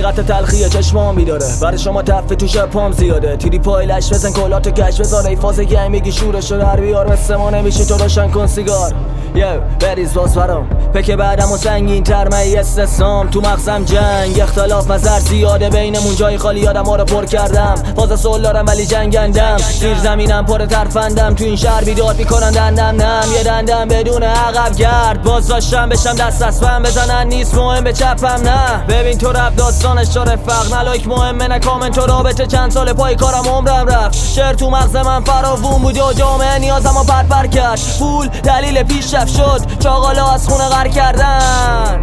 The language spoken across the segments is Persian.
حقیقت تلخیه چشمام بیداره، برای شما تفه تو شب پام زیاده، تیری پای لش بزن کلاتو کش بذار، ای فاز گیم بگی شورشو در بیار، مثل ما نمیشی تو روشن کن سیگار. بریز باز فرام پک بعدم و سنگین تر می استثنام، تو مغزم جنگ اختلاف نظر زیاده بینمون، جای خالی آدم ها رو پر کردم، فاز سول دارم ولی جنگندم، زیر زمینم پر ترفندم، تو این شهر بیداد میکنن دندم نم، یه دندم بدون عقب گرد باز داشتم بشم دست از فهم بزنن، نیست مهم به چپم نه، ببین تو رب داستانش چاره فق نلایک مهمه نه کامنت و رابطه، چند سال پای کارم عمرم رفت، شعر تو مغز من فراوون بود و جامعه نیازم رو پر کرد، پول دلیل پیشرفت شد، چاقالا از خونه غر کردم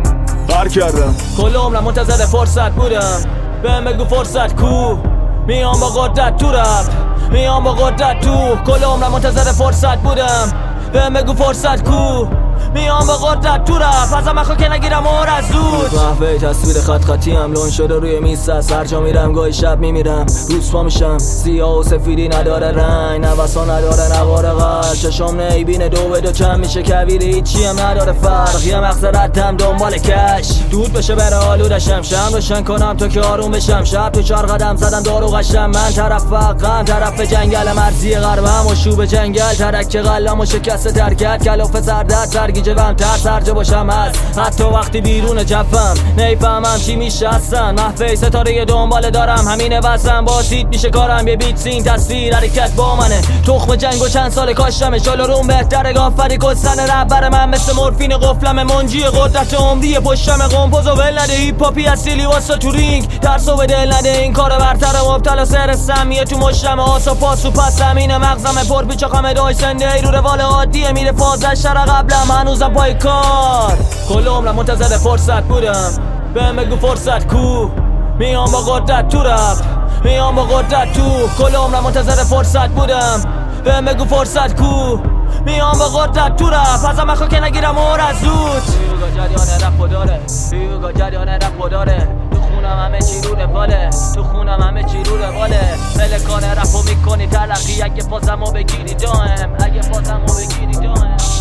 کل عمرم منتظر فرصت بودم، بهم بگو فرصت کو، میام با قدرت تو رفت، میام با قدرت تو، کل عمرم منتظر فرصت بودم، بهم بگو فرصت کو، میام با قدرت تو رفت، ازم اخو که نگیرم اور از زود. محوه تصویر خط خطی هم لون شده روی میز است، هر جا میرم گاهی شب میمیرم، روز پا میشم سیاه و سفیدی نداره رنگ، نوسا نداره نواره قلب، چشم نیبینه دو به دو کم میشه کویر، هیچی هم نداره فرق، یه مغز ردم دنبال کش، دود بشه بره آلودشم، شم روشن کنم تا که آروم بشم، شب تو 4 قدم زدم دارو قشم، من طرف فقم طرف جنگل مرزی غربم و شوب جنگل، ترک قلم و شکست ترکت کلاف سردرد جوام تر سرجه باشم هست، حتی وقتی بیرون جفم نیفهمم چی میشه هستن، محفه ستاره دنبال دارم، همینه وزم با سیت میشه کارم، یه بیت سین تصویر حرکت با منه، تخم جنگ و چند سال کاشتمه، شلو روم بهتره گافری کستن ربر من، مثل مورفین قفلم منجی قدرت عمری پشتم، قمپوز و ول نده هیپ هاپی اصیلی واسه تو رینگ، ترسو به دل نده این کار برتر مبتلا سر سمیه تو مشتم، آسا پاسو پس زمین مغزم پر پیچا خمه دای سنده ای رو روال عادیه، میره فازش شر قبلم هنوزم پای کار، کل عمرم منتظر فرصت بودم، بهم بگو فرصت کو، میام با قدرت تو رفت، میام با قدرت تو، کل عمرم منتظر فرصت بودم، بهم بگو فرصت کو، میام با قدرت تو رفت، ازم اخو که نگیرم اور از زود. بیوگا جریان رپ داره، بیوگا جریان رپ داره، تو خونم همه چی رو رواله، تو خونم همه چی رو رواله، ملکانه رپو میکنی تلقی، اگه پازمو بگیری دائم، اگه پازمو بگیری دائم.